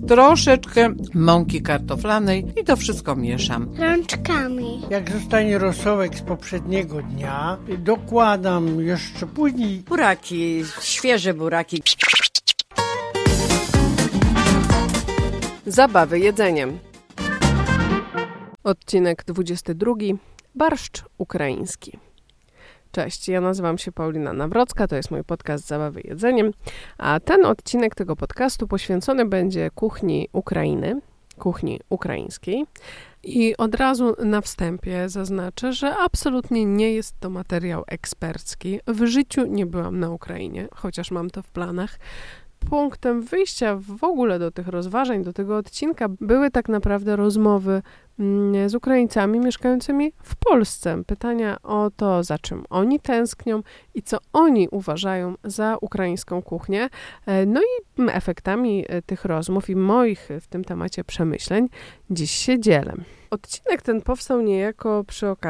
troszeczkę mąki kartoflanej i to wszystko mieszam rączkami. Jak zostanie rosołek z poprzedniego dnia, dokładam jeszcze później buraki, świeże buraki. Zabawy jedzeniem. Odcinek 22. Barszcz ukraiński. Cześć, ja nazywam się Paulina Nawrocka, to jest mój podcast Zabawy jedzeniem, a ten odcinek tego podcastu poświęcony będzie kuchni Ukrainy, kuchni ukraińskiej. I od razu na wstępie zaznaczę, że absolutnie nie jest to materiał ekspercki. W życiu nie byłam na Ukrainie, chociaż mam to w planach. Punktem wyjścia w ogóle do tych rozważań, do tego odcinka były tak naprawdę rozmowy z Ukraińcami mieszkającymi w Polsce. Pytania o to, za czym oni tęsknią i co oni uważają za ukraińską kuchnię. No i efektami tych rozmów i moich w tym temacie przemyśleń dziś się dzielę. Odcinek ten powstał niejako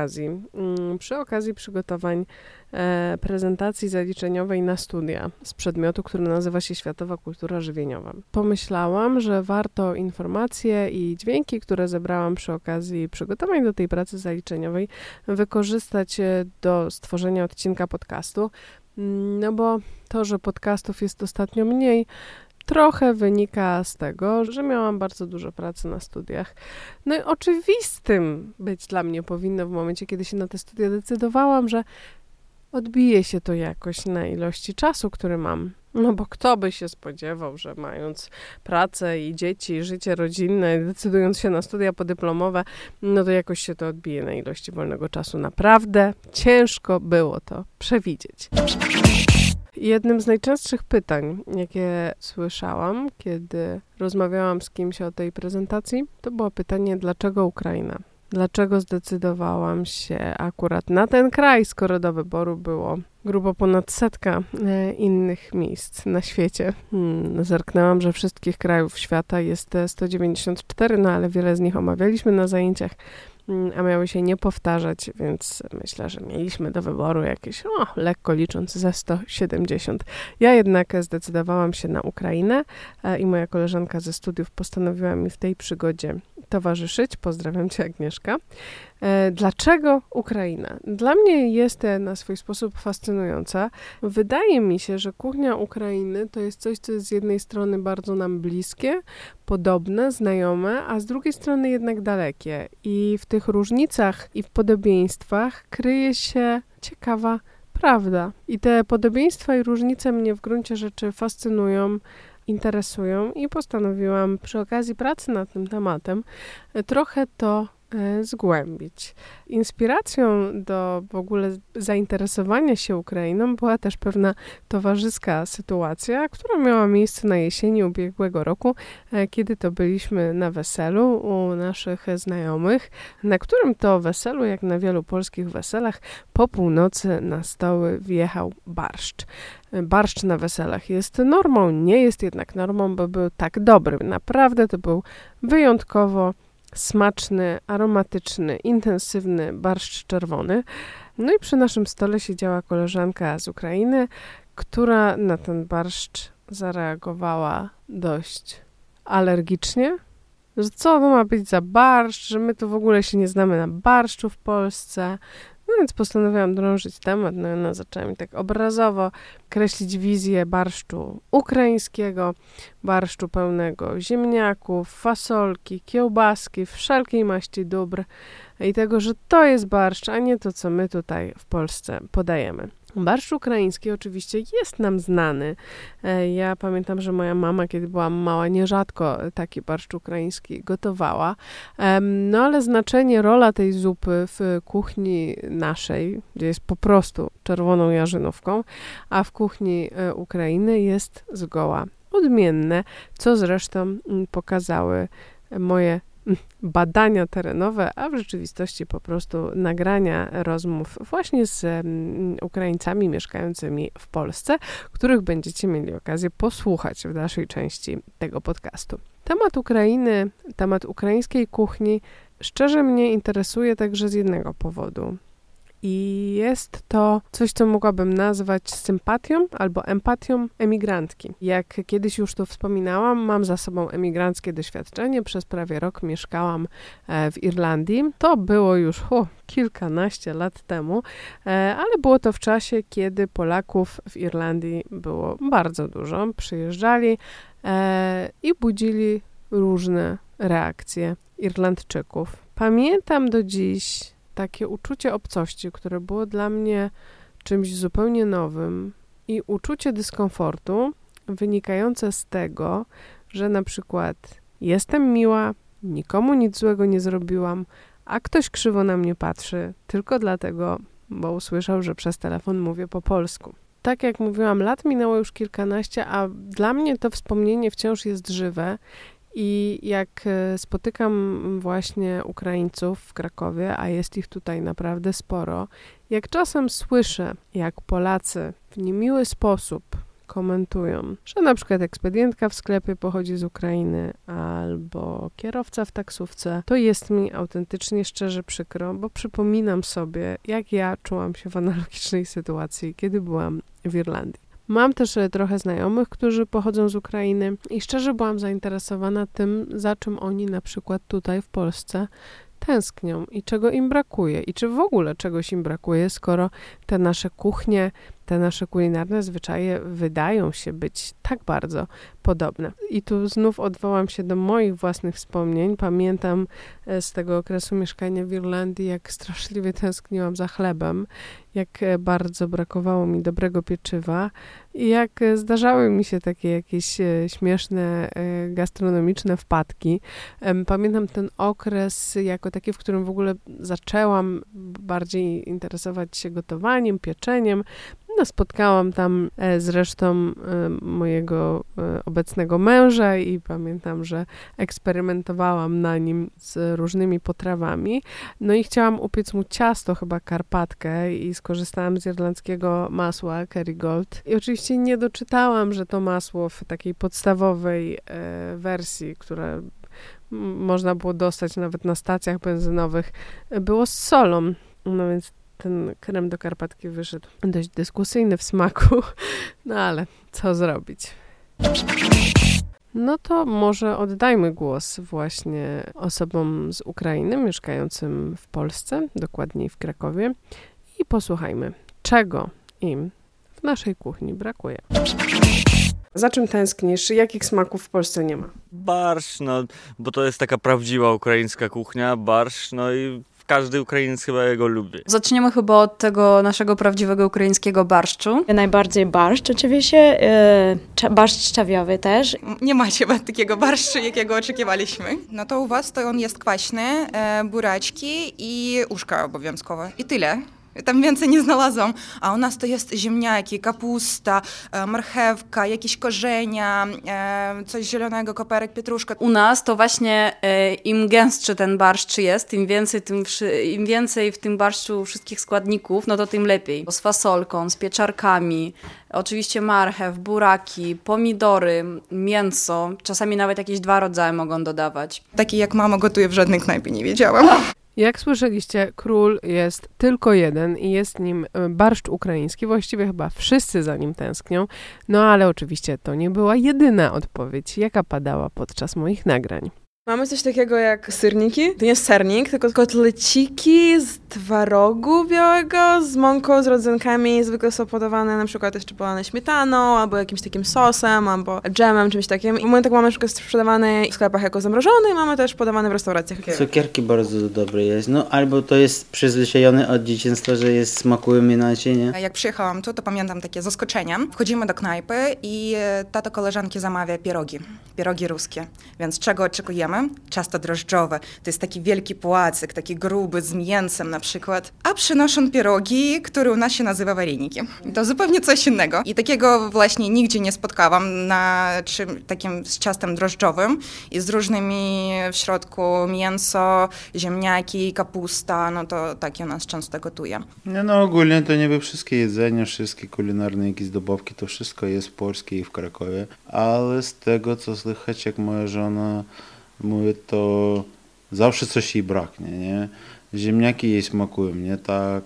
przy okazji przygotowań prezentacji zaliczeniowej na studia z przedmiotu, który nazywa się Światowa Kultura Żywieniowa. Pomyślałam, że warto informacje i dźwięki, które zebrałam przy okazji przygotowań do tej pracy zaliczeniowej, wykorzystać do stworzenia odcinka podcastu, no bo to, że podcastów jest ostatnio mniej, trochę wynika z tego, że miałam bardzo dużo pracy na studiach. No i oczywistym być dla mnie powinno w momencie, kiedy się na te studia decydowałam, że odbije się to jakoś na ilości czasu, który mam. No bo kto by się spodziewał, że mając pracę i dzieci, życie rodzinne, decydując się na studia podyplomowe, no to jakoś się to odbije na ilości wolnego czasu. Naprawdę ciężko było to przewidzieć. Jednym z najczęstszych pytań, jakie słyszałam, kiedy rozmawiałam z kimś o tej prezentacji, to było pytanie, dlaczego Ukraina? Dlaczego zdecydowałam się akurat na ten kraj, skoro do wyboru było grubo ponad 100 innych miejsc na świecie. Zerknęłam, że wszystkich krajów świata jest 194, no ale wiele z nich omawialiśmy na zajęciach, a miały się nie powtarzać, więc myślę, że mieliśmy do wyboru jakieś, lekko licząc, ze 170. Ja jednak zdecydowałam się na Ukrainę i moja koleżanka ze studiów postanowiła mi w tej przygodzie towarzyszyć. Pozdrawiam Cię, Agnieszka. Dlaczego Ukraina? Dla mnie jest na swój sposób fascynująca. Wydaje mi się, że kuchnia Ukrainy to jest coś, co jest z jednej strony bardzo nam bliskie, podobne, znajome, a z drugiej strony jednak dalekie. I w tych różnicach i w podobieństwach kryje się ciekawa prawda. I te podobieństwa i różnice mnie w gruncie rzeczy fascynują, interesują i postanowiłam przy okazji pracy nad tym tematem trochę to zgłębić. Inspiracją do w ogóle zainteresowania się Ukrainą była też pewna towarzyska sytuacja, która miała miejsce na jesieni ubiegłego roku, kiedy to byliśmy na weselu u naszych znajomych, na którym to weselu, jak na wielu polskich weselach, po północy na stoły wjechał barszcz. Barszcz na weselach jest normą, nie jest jednak normą, bo był tak dobry. Naprawdę to był wyjątkowo smaczny, aromatyczny, intensywny barszcz czerwony. No i przy naszym stole siedziała koleżanka z Ukrainy, która na ten barszcz zareagowała dość alergicznie. Że co to ma być za barszcz, że my tu w ogóle się nie znamy na barszczu w Polsce. No więc postanowiłam drążyć temat, no i ona zaczęła mi tak obrazowo kreślić wizję barszczu ukraińskiego, barszczu pełnego ziemniaków, fasolki, kiełbaski, wszelkiej maści dóbr i tego, że to jest barszcz, a nie to, co my tutaj w Polsce podajemy. Barszcz ukraiński oczywiście jest nam znany. Ja pamiętam, że moja mama, kiedy byłam mała, nierzadko taki barszcz ukraiński gotowała. No ale znaczenie, rola tej zupy w kuchni naszej, gdzie jest po prostu czerwoną jarzynówką, a w kuchni Ukrainy jest zgoła odmienne, co zresztą pokazały moje badania terenowe, a w rzeczywistości po prostu nagrania rozmów właśnie z Ukraińcami mieszkającymi w Polsce, których będziecie mieli okazję posłuchać w dalszej części tego podcastu. Temat Ukrainy, temat ukraińskiej kuchni szczerze mnie interesuje także z jednego powodu. i jest to coś, co mogłabym nazwać sympatią albo empatią emigrantki. Jak kiedyś już tu wspominałam, mam za sobą emigranckie doświadczenie. Przez prawie rok mieszkałam w Irlandii. To było już kilkanaście lat temu, ale było to w czasie, kiedy Polaków w Irlandii było bardzo dużo. Przyjeżdżali i budzili różne reakcje Irlandczyków. Pamiętam do dziś takie uczucie obcości, które było dla mnie czymś zupełnie nowym i uczucie dyskomfortu wynikające z tego, że na przykład jestem miła, nikomu nic złego nie zrobiłam, a ktoś krzywo na mnie patrzy tylko dlatego, bo usłyszał, że przez telefon mówię po polsku. Tak jak mówiłam, lat minęło już kilkanaście, a dla mnie to wspomnienie wciąż jest żywe. I jak spotykam właśnie Ukraińców w Krakowie, a jest ich tutaj naprawdę sporo, jak czasem słyszę, jak Polacy w niemiły sposób komentują, że na przykład ekspedientka w sklepie pochodzi z Ukrainy albo kierowca w taksówce, to jest mi autentycznie szczerze przykro, bo przypominam sobie, jak ja czułam się w analogicznej sytuacji, kiedy byłam w Irlandii. Mam też trochę znajomych, którzy pochodzą z Ukrainy i szczerze byłam zainteresowana tym, za czym oni na przykład tutaj w Polsce tęsknią i czego im brakuje i czy w ogóle czegoś im brakuje, skoro te nasze kuchnie, te nasze kulinarne zwyczaje wydają się być tak bardzo podobne. I tu znów odwołam się do moich własnych wspomnień. Pamiętam z tego okresu mieszkania w Irlandii, jak straszliwie tęskniłam za chlebem, jak bardzo brakowało mi dobrego pieczywa i jak zdarzały mi się takie jakieś śmieszne gastronomiczne wpadki. Pamiętam ten okres jako taki, w którym w ogóle zaczęłam bardziej interesować się gotowaniem, pieczeniem. No, spotkałam tam zresztą mojego obecnego męża i pamiętam, że eksperymentowałam na nim z różnymi potrawami. No i chciałam upiec mu ciasto, chyba karpatkę i skorzystałam z irlandzkiego masła Kerrygold. I oczywiście nie doczytałam, że to masło w takiej podstawowej wersji, które można było dostać nawet na stacjach benzynowych, było z solą. No więc ten krem do karpatki wyszedł dość dyskusyjny w smaku, no ale co zrobić? No to może oddajmy głos właśnie osobom z Ukrainy mieszkającym w Polsce, dokładniej w Krakowie i posłuchajmy, czego im w naszej kuchni brakuje. Za czym tęsknisz? Jakich smaków w Polsce nie ma? Barszcz, no, bo to jest taka prawdziwa ukraińska kuchnia, barszcz, no i każdy Ukrainiec chyba jego lubi. Zaczniemy chyba od tego naszego prawdziwego ukraińskiego barszczu. Najbardziej barszcz oczywiście, barszcz czawiowy też. Nie macie takiego barszczu, jakiego oczekiwaliśmy. No to u was to on jest kwaśny, buraczki i uszka obowiązkowe. I tyle. Tam więcej nie znalazłam. A u nas to jest ziemniaki, kapusta, marchewka, jakieś korzenia, coś zielonego, koperek, pietruszka. U nas to właśnie im gęstszy ten barszcz jest, im więcej w tym barszczu wszystkich składników, no to tym lepiej. Z fasolką, z pieczarkami, oczywiście marchew, buraki, pomidory, mięso. Czasami nawet jakieś 2 rodzaje mogą dodawać. Taki jak mama gotuje w żadnej knajpie, nie wiedziałam. Jak słyszeliście, król jest tylko jeden i jest nim barszcz ukraiński. Właściwie chyba wszyscy za nim tęsknią. No ale oczywiście to nie była jedyna odpowiedź, jaka padała podczas moich nagrań. Mamy coś takiego jak syrniki. To nie jest sernik, tylko kotleciki z twarogu białego, z mąką, z rodzynkami. Zwykle są podawane na przykład jeszcze polane śmietaną, albo jakimś takim sosem, albo dżemem, czymś takim. I my tak mamy na przykład sprzedawane w sklepach jako zamrożone i mamy też podawane w restauracjach. Cukierki bardzo dobre jest. No albo to jest przyzwyczajone od dzieciństwa, że jest smakują inaczej, nie? Jak przyjechałam tu, to pamiętam takie zaskoczenia. Wchodzimy do knajpy i tata koleżanki zamawia pierogi ruskie. Więc czego oczekujemy? Ciasto drożdżowe. To jest taki wielki płacyk, taki gruby, z mięsem na przykład. A przynoszą pierogi, które u nas się nazywa wareniki. To zupełnie coś innego. I takiego właśnie nigdzie nie spotkałam na takim z ciastem drożdżowym i z różnymi w środku mięso, ziemniaki, kapusta. No to takie u nas często gotuje. No ogólnie to niby wszystkie jedzenie, wszystkie kulinarne jakieś dobawki, to wszystko jest w Polsce i w Krakowie. Ale z tego, co słychać, jak moja żona mówi, to zawsze coś jej braknie, nie? Ziemniaki jej smakują nie tak,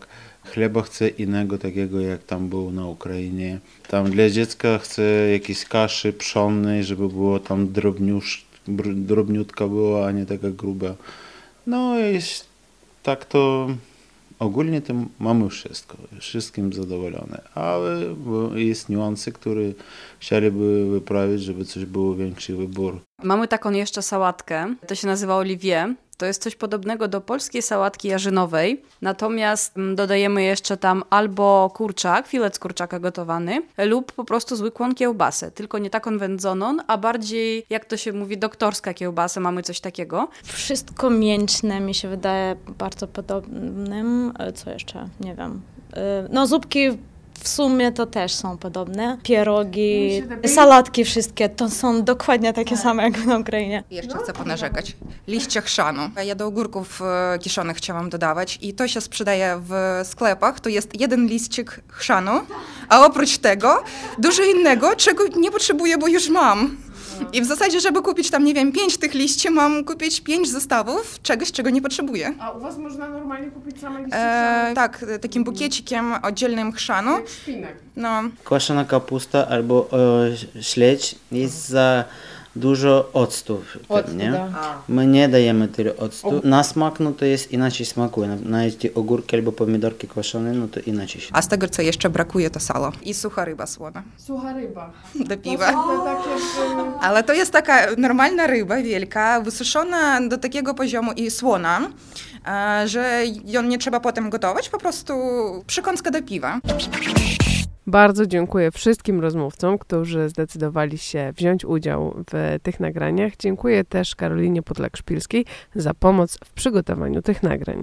Chleba chce innego, takiego jak tam był na Ukrainie. Tam dla dziecka chce jakiejś kaszy pszennej, żeby było tam drobniutka była, a nie taka gruba. No i tak to ogólnie to mamy wszystko, wszystkim zadowolone, ale jest niuanse, które chcieliby wyprawić, żeby coś było większy wybór. Mamy taką jeszcze sałatkę, to się nazywa olivier. To jest coś podobnego do polskiej sałatki jarzynowej, natomiast dodajemy jeszcze tam albo kurczak, filet z kurczaka gotowany, lub po prostu zwykłą kiełbasę, tylko nie taką wędzoną, a bardziej, jak to się mówi, doktorska kiełbasa, mamy coś takiego. Wszystko mięczne mi się wydaje bardzo podobnym. Co jeszcze? Nie wiem. No zupki w sumie to też są podobne. Pierogi, salatki wszystkie to są dokładnie takie same jak na Ukrainie. Jeszcze chcę ponarzekać. Liście chrzanu. Ja do ogórków kiszonych chciałam dodawać i to się sprzedaje w sklepach. To jest jeden liścik chrzanu, a oprócz tego dużo innego, czego nie potrzebuję, bo już mam. I w zasadzie, żeby kupić tam, nie wiem, 5 tych liści, mam kupić 5 zestawów czegoś, czego nie potrzebuję. A u was można normalnie kupić same liście? Tak, takim bukiecikiem oddzielnym chrzanu. Jak szpinak. No. Kwaszona kapusta albo śledź jest za dużo octu w tym, nie? My nie dajemy tyle octu. Na smak, no to jest inaczej smakuje. Nawet te ogórki albo pomidorki kwaszone, no to inaczej się. A z tego, co jeszcze brakuje, to salo. I sucha ryba słona. Sucha ryba. Do piwa. Takie, Ale to jest taka normalna ryba wielka, wysuszona do takiego poziomu i słona, że ją nie trzeba potem gotować, po prostu przekąska do piwa. Bardzo dziękuję wszystkim rozmówcom, którzy zdecydowali się wziąć udział w tych nagraniach. Dziękuję też Karolinie Podlak-Szpilskiej za pomoc w przygotowaniu tych nagrań.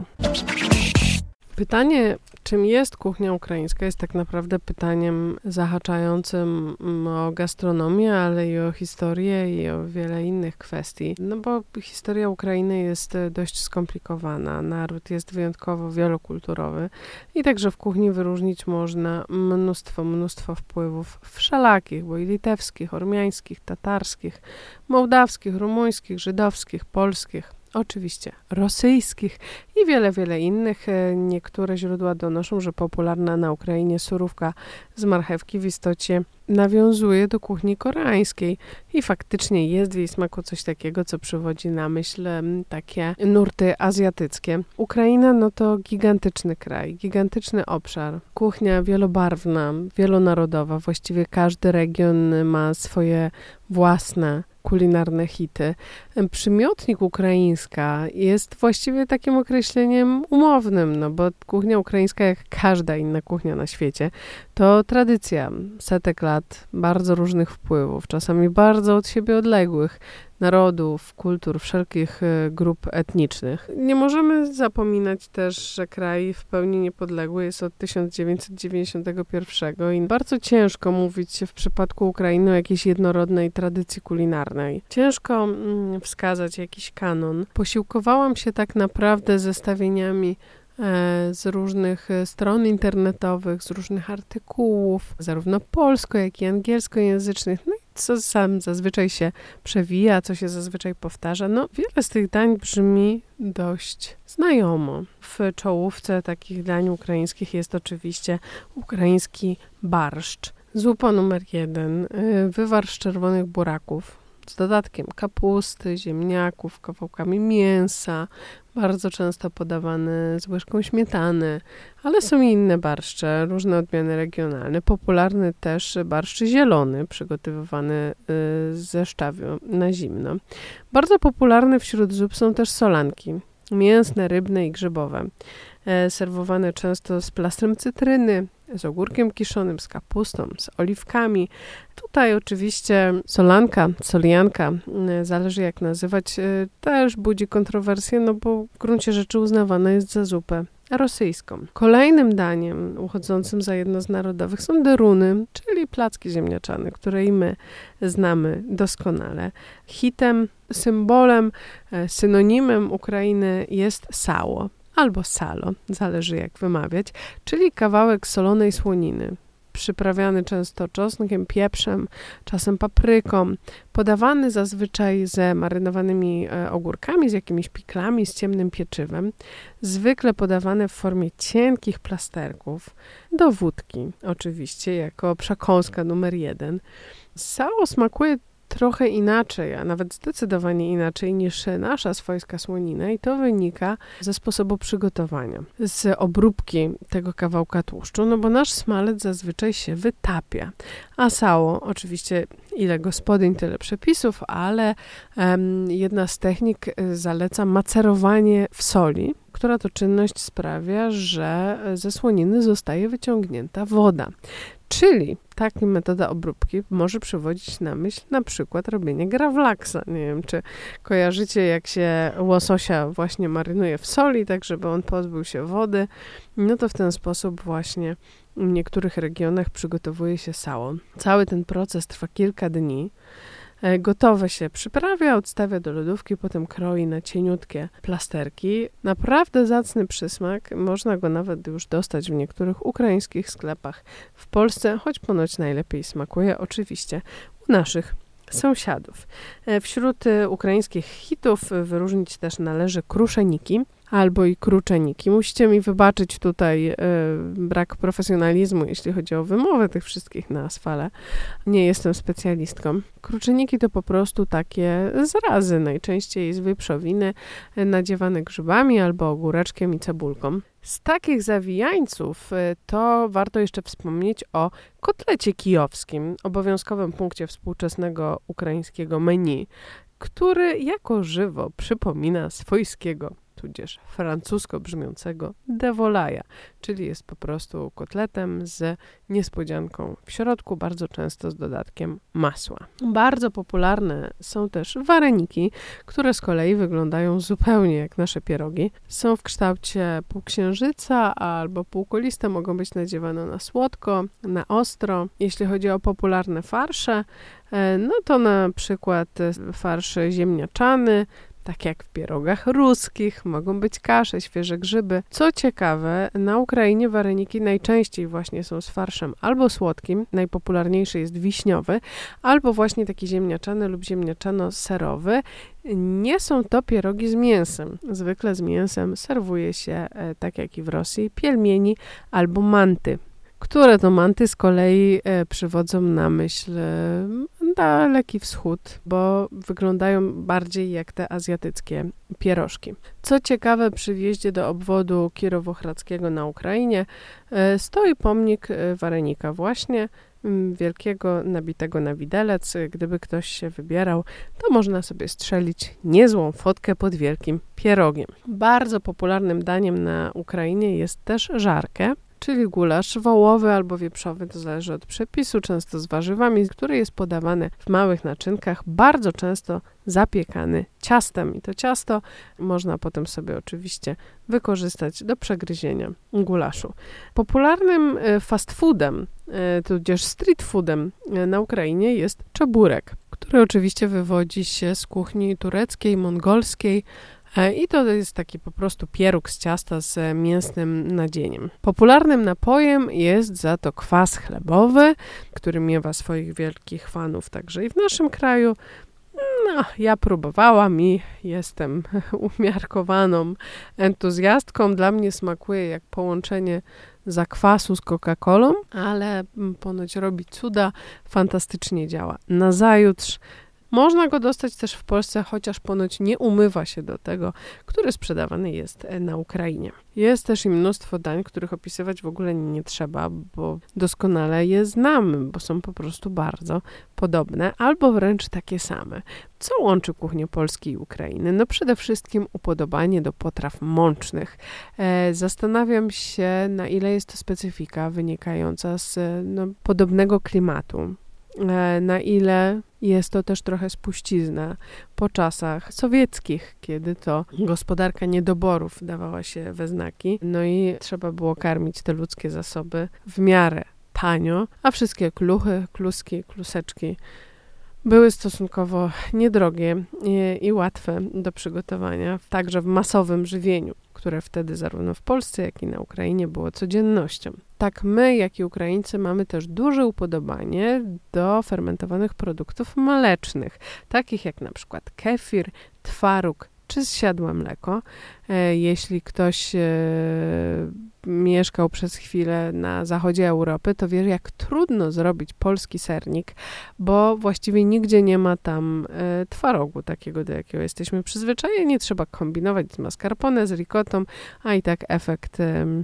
Pytanie, czym jest kuchnia ukraińska, jest tak naprawdę pytaniem zahaczającym o gastronomię, ale i o historię i o wiele innych kwestii. No bo historia Ukrainy jest dość skomplikowana. Naród jest wyjątkowo wielokulturowy i także w kuchni wyróżnić można mnóstwo wpływów wszelakich, bo i litewskich, ormiańskich, tatarskich, mołdawskich, rumuńskich, żydowskich, polskich, oczywiście rosyjskich i wiele innych. Niektóre źródła donoszą, że popularna na Ukrainie surówka z marchewki w istocie nawiązuje do kuchni koreańskiej i faktycznie jest w jej smaku coś takiego, co przywodzi na myśl takie nurty azjatyckie. Ukraina no to gigantyczny kraj, gigantyczny obszar. Kuchnia wielobarwna, wielonarodowa. Właściwie każdy region ma swoje własne kulinarne hity. Przymiotnik ukraińska jest właściwie takim określeniem umownym, no bo kuchnia ukraińska, jak każda inna kuchnia na świecie, to tradycja setek lat, bardzo różnych wpływów, czasami bardzo od siebie odległych narodów, kultur, wszelkich grup etnicznych. Nie możemy zapominać też, że kraj w pełni niepodległy jest od 1991 i bardzo ciężko mówić w przypadku Ukrainy o jakiejś jednorodnej tradycji kulinarnej. Ciężko wskazać jakiś kanon. Posiłkowałam się tak naprawdę zestawieniami z różnych stron internetowych, z różnych artykułów, zarówno polsko, jak i angielskojęzycznych, no i co sam zazwyczaj się przewija, co się zazwyczaj powtarza. No, wiele z tych dań brzmi dość znajomo. W czołówce takich dań ukraińskich jest oczywiście ukraiński barszcz. Zupa numer 1, wywar z czerwonych buraków, z dodatkiem kapusty, ziemniaków, kawałkami mięsa, bardzo często podawany z łyżką śmietany, ale są i inne barszcze, różne odmiany regionalne. Popularny też barszcz zielony, przygotowywany ze szczawiu na zimno. Bardzo popularne wśród zup są też solanki, mięsne, rybne i grzybowe. Serwowane często z plastrem cytryny, z ogórkiem kiszonym, z kapustą, z oliwkami. Tutaj oczywiście solanka, solianka, zależy jak nazywać, też budzi kontrowersje, no bo w gruncie rzeczy uznawana jest za zupę rosyjską. Kolejnym daniem uchodzącym za jedno z narodowych są deruny, czyli placki ziemniaczane, które i my znamy doskonale. Hitem, symbolem, synonimem Ukrainy jest sało albo salo, zależy jak wymawiać, czyli kawałek solonej słoniny. przyprawiany często czosnkiem, pieprzem, czasem papryką, podawany zazwyczaj z marynowanymi ogórkami, z jakimiś piklami, z ciemnym pieczywem, zwykle podawany w formie cienkich plasterków, do wódki oczywiście, jako przekąska numer 1. Sało smakuje trochę inaczej, a nawet zdecydowanie inaczej niż nasza swojska słonina i to wynika ze sposobu przygotowania, z obróbki tego kawałka tłuszczu, no bo nasz smalec zazwyczaj się wytapia, a sało, oczywiście ile gospodyń, tyle przepisów, ale jedna z technik zaleca macerowanie w soli, która to czynność sprawia, że ze słoniny zostaje wyciągnięta woda. Czyli taka metoda obróbki może przywodzić na myśl na przykład robienie gravlaxa. Nie wiem, czy kojarzycie, jak się łososia właśnie marynuje w soli, tak żeby on pozbył się wody. No to w ten sposób właśnie w niektórych regionach przygotowuje się sało. Cały ten proces trwa kilka dni. Gotowe się przyprawia, odstawia do lodówki, potem kroi na cieniutkie plasterki. Naprawdę zacny przysmak, można go nawet już dostać w niektórych ukraińskich sklepach w Polsce, choć ponoć najlepiej smakuje oczywiście u naszych sąsiadów. Wśród ukraińskich hitów wyróżnić też należy kruszeniki albo i kruczeniki. Musicie mi wybaczyć tutaj brak profesjonalizmu, jeśli chodzi o wymowę tych wszystkich nazw, ale nie jestem specjalistką. Kruczeniki to po prostu takie zrazy, najczęściej z wieprzowiny, nadziewane grzybami albo ogóreczkiem i cebulką. Z takich zawijańców to warto jeszcze wspomnieć o kotlecie kijowskim, obowiązkowym punkcie współczesnego ukraińskiego menu, który jako żywo przypomina swojskiego, tudzież francusko brzmiącego de volaille, czyli jest po prostu kotletem z niespodzianką w środku, bardzo często z dodatkiem masła. Bardzo popularne są też wareniki, które z kolei wyglądają zupełnie jak nasze pierogi. Są w kształcie półksiężyca albo półkuliste, mogą być nadziewane na słodko, na ostro. Jeśli chodzi o popularne farsze, no to na przykład farsz ziemniaczany, tak jak w pierogach ruskich, mogą być kasze, świeże grzyby. Co ciekawe, na Ukrainie wareniki najczęściej właśnie są z farszem albo słodkim, najpopularniejszy jest wiśniowy, albo właśnie taki ziemniaczany lub ziemniaczano-serowy. Nie są to pierogi z mięsem. Zwykle z mięsem serwuje się, tak jak i w Rosji, pielmieni albo manty, które to manty z kolei przywodzą na myśl Daleki Wschód, bo wyglądają bardziej jak te azjatyckie pierożki. Co ciekawe, przy wjeździe do obwodu Kirowohradzkiego na Ukrainie stoi pomnik warenika właśnie, wielkiego, nabitego na widelec. Gdyby ktoś się wybierał, to można sobie strzelić niezłą fotkę pod wielkim pierogiem. Bardzo popularnym daniem na Ukrainie jest też żarkę, czyli gulasz wołowy albo wieprzowy, to zależy od przepisu, często z warzywami, który jest podawany w małych naczynkach, bardzo często zapiekany ciastem. I to ciasto można potem sobie oczywiście wykorzystać do przegryzienia gulaszu. Popularnym fast foodem, tudzież street foodem na Ukrainie jest czeburek, który oczywiście wywodzi się z kuchni tureckiej, mongolskiej, i to jest taki po prostu pieróg z ciasta z mięsnym nadzieniem. Popularnym napojem jest za to kwas chlebowy, który miewa swoich wielkich fanów także i w naszym kraju. No, ja próbowałam i jestem umiarkowaną entuzjastką. Dla mnie smakuje jak połączenie zakwasu z Coca-Colą, ale ponoć robi cuda, fantastycznie działa. Nazajutrz można go dostać też w Polsce, chociaż ponoć nie umywa się do tego, który sprzedawany jest na Ukrainie. Jest też i mnóstwo dań, których opisywać w ogóle nie trzeba, bo doskonale je znamy, bo są po prostu bardzo podobne, albo wręcz takie same. Co łączy kuchnię Polski i Ukrainy? No przede wszystkim upodobanie do potraw mącznych. Zastanawiam się, na ile jest to specyfika wynikająca z podobnego klimatu. Na ile jest to też trochę spuścizna po czasach sowieckich, kiedy to gospodarka niedoborów dawała się we znaki, no i trzeba było karmić te ludzkie zasoby w miarę tanio, a wszystkie kluchy, kluski, kluseczki były stosunkowo niedrogie i łatwe do przygotowania, także w masowym żywieniu, które wtedy zarówno w Polsce, jak i na Ukrainie było codziennością. Tak my, jak i Ukraińcy, mamy też duże upodobanie do fermentowanych produktów mlecznych, takich jak na przykład kefir, twaróg czy zsiadłe mleko. Jeśli ktoś mieszkał przez chwilę na zachodzie Europy, to wie, jak trudno zrobić polski sernik, bo właściwie nigdzie nie ma tam twarogu takiego, do jakiego jesteśmy przyzwyczajeni. Trzeba kombinować z mascarpone, z ricotą, a i tak efekt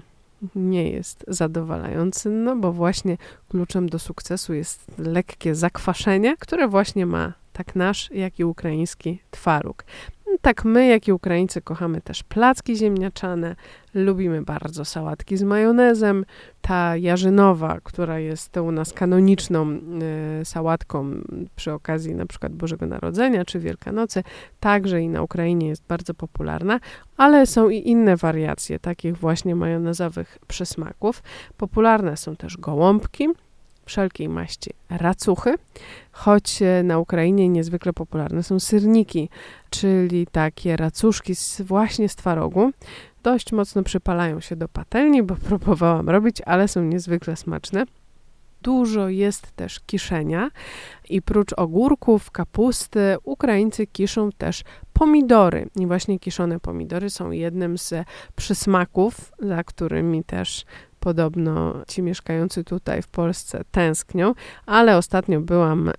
nie jest zadowalający, no bo właśnie kluczem do sukcesu jest lekkie zakwaszenie, które właśnie ma tak nasz, jak i ukraiński twaróg. Tak my, jak i Ukraińcy, kochamy też placki ziemniaczane, lubimy bardzo sałatki z majonezem. Ta jarzynowa, która jest u nas kanoniczną sałatką przy okazji na przykład Bożego Narodzenia czy Wielkanocy, także i na Ukrainie jest bardzo popularna, ale są i inne wariacje takich właśnie majonezowych przysmaków. Popularne są też gołąbki, wszelkiej maści racuchy, choć na Ukrainie niezwykle popularne są syrniki, czyli takie racuszki właśnie z twarogu. Dość mocno przypalają się do patelni, bo próbowałam robić, ale są niezwykle smaczne. Dużo jest też kiszenia i prócz ogórków, kapusty, Ukraińcy kiszą też pomidory. I właśnie kiszone pomidory są jednym z przysmaków, za którymi też podobno ci mieszkający tutaj w Polsce tęsknią, ale ostatnio byłam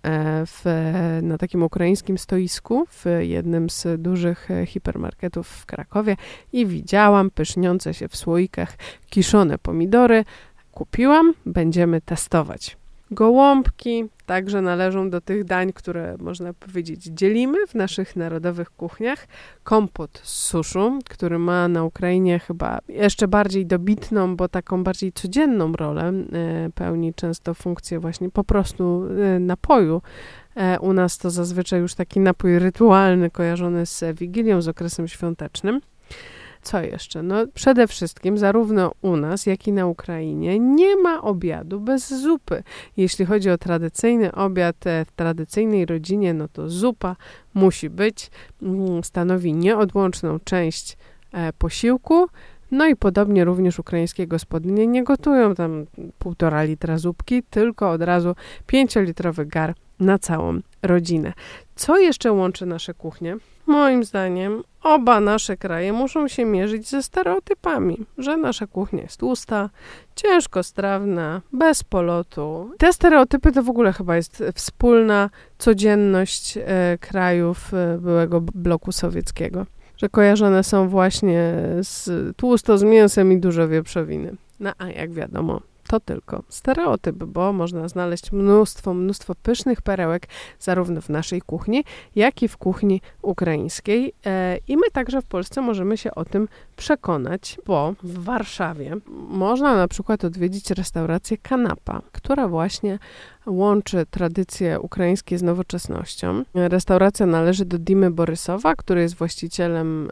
na takim ukraińskim stoisku w jednym z dużych hipermarketów w Krakowie i widziałam pyszniące się w słoikach kiszone pomidory. Kupiłam, będziemy testować. Gołąbki także należą do tych dań, które można powiedzieć dzielimy w naszych narodowych kuchniach. Kompot z suszu, który ma na Ukrainie chyba jeszcze bardziej dobitną, bo taką bardziej codzienną rolę, pełni często funkcję właśnie po prostu napoju. U nas to zazwyczaj już taki napój rytualny kojarzony z Wigilią, z okresem świątecznym. Co jeszcze? No przede wszystkim zarówno u nas, jak i na Ukrainie nie ma obiadu bez zupy. Jeśli chodzi o tradycyjny obiad w tradycyjnej rodzinie, no to zupa musi być, stanowi nieodłączną część posiłku. No i podobnie również ukraińskie gospodynie nie gotują tam 1,5 litra zupki, tylko od razu 5-litrowy gar na całą rodzinę. Co jeszcze łączy nasze kuchnie? Moim zdaniem oba nasze kraje muszą się mierzyć ze stereotypami, że nasza kuchnia jest tłusta, ciężkostrawna, bez polotu. Te stereotypy to w ogóle chyba jest wspólna codzienność krajów byłego bloku sowieckiego, że kojarzone są właśnie tłusto z mięsem i dużo wieprzowiny. No a jak wiadomo, to tylko stereotyp, bo można znaleźć mnóstwo pysznych perełek zarówno w naszej kuchni, jak i w kuchni ukraińskiej. I my także w Polsce możemy się o tym przekonać, bo w Warszawie można na przykład odwiedzić restaurację Kanapa, która właśnie łączy tradycje ukraińskie z nowoczesnością. Restauracja należy do Dimy Borysowa, który jest właścicielem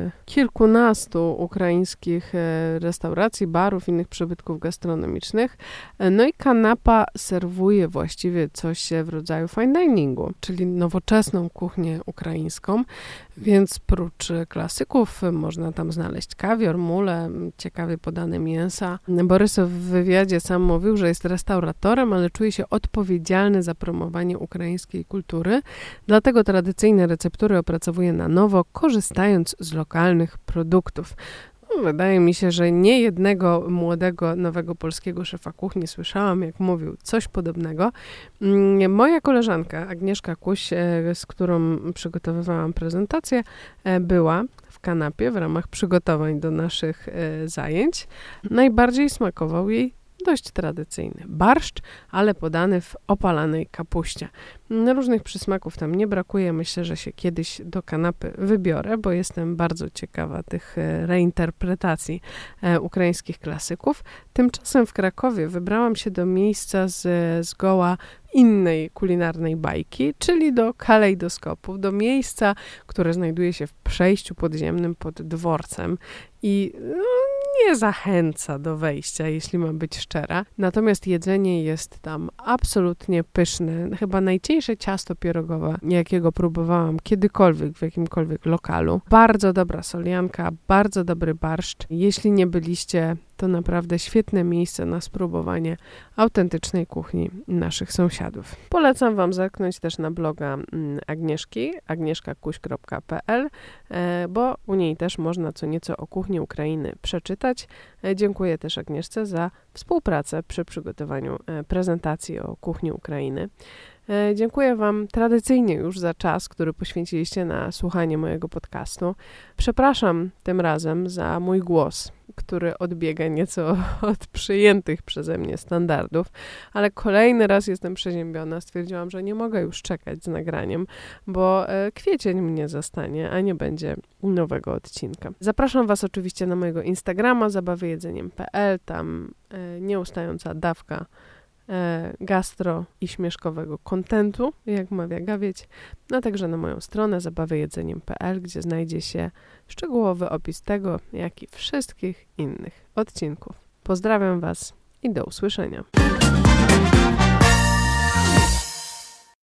kilkunastu ukraińskich restauracji, barów, innych przybytków gastronomicznych. No i Kanapa serwuje właściwie coś w rodzaju fine diningu, czyli nowoczesną kuchnię ukraińską, więc prócz klasyków można tam znaleźć kawior, mule, ciekawie podane mięsa. Borysow w wywiadzie sam mówił, że jest restauratorem, ale czuje się odpowiedzialny za promowanie ukraińskiej kultury, dlatego tradycyjne receptury opracowuje na nowo, korzystając z lokalnych produktów. Wydaje mi się, że nie jednego młodego, nowego polskiego szefa kuchni słyszałam, jak mówił coś podobnego. Moja koleżanka Agnieszka Kuś, z którą przygotowywałam prezentację, była w Kanapie w ramach przygotowań do naszych zajęć. Najbardziej smakował jej dość tradycyjny barszcz, ale podany w opalanej kapuście. Różnych przysmaków tam nie brakuje. Myślę, że się kiedyś do kanapy wybiorę, bo jestem bardzo ciekawa tych reinterpretacji ukraińskich klasyków. Tymczasem w Krakowie wybrałam się do miejsca z zgoła innej kulinarnej bajki, czyli do kalejdoskopu, do miejsca, które znajduje się w przejściu podziemnym pod dworcem. i nie zachęca do wejścia, jeśli mam być szczera. Natomiast jedzenie jest tam absolutnie pyszne. Chyba najcieńsze ciasto pierogowe, jakiego próbowałam kiedykolwiek w jakimkolwiek lokalu. Bardzo dobra solianka, bardzo dobry barszcz. Jeśli nie byliście, to naprawdę świetne miejsce na spróbowanie autentycznej kuchni naszych sąsiadów. Polecam Wam zerknąć też na bloga Agnieszki, agnieszkakuś.pl, bo u niej też można co nieco o kuchni Ukrainy przeczytać. Dziękuję też Agnieszce za współpracę przy przygotowaniu prezentacji o kuchni Ukrainy. Dziękuję Wam tradycyjnie już za czas, który poświęciliście na słuchanie mojego podcastu. Przepraszam tym razem za mój głos, który odbiega nieco od przyjętych przeze mnie standardów, ale kolejny raz jestem przeziębiona. Stwierdziłam, że nie mogę już czekać z nagraniem, bo kwiecień mnie zastanie, a nie będzie nowego odcinka. Zapraszam Was oczywiście na mojego Instagrama zabawyjedzeniem.pl, tam nieustająca dawka gastro i śmieszkowego kontentu, jak mawia Gawieć, a także na moją stronę zabawyjedzeniem.pl, gdzie znajdzie się szczegółowy opis tego, jak i wszystkich innych odcinków. Pozdrawiam Was i do usłyszenia.